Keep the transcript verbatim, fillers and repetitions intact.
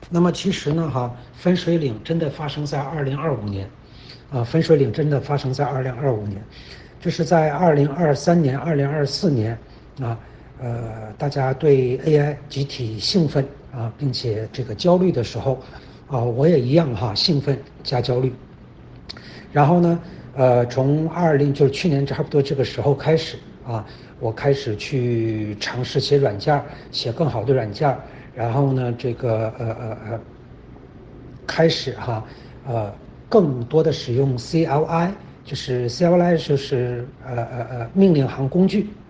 那么其实呢，哈，分水岭真的发生在二零二五年，啊，分水岭真的发生在二零二五年，就是在二零二三年、二零二四年，啊，呃，大家对 A I 集体兴奋啊，并且这个焦虑的时候，啊，我也一样哈，兴奋加焦虑。然后呢，呃，从二零就是去年差不多这个时候开始啊，我开始去尝试写软件，写更好的软件，然后呢，这个呃呃呃，开始哈，呃，更多的使用 C L I，就是 C L I 就是呃呃呃命令行工具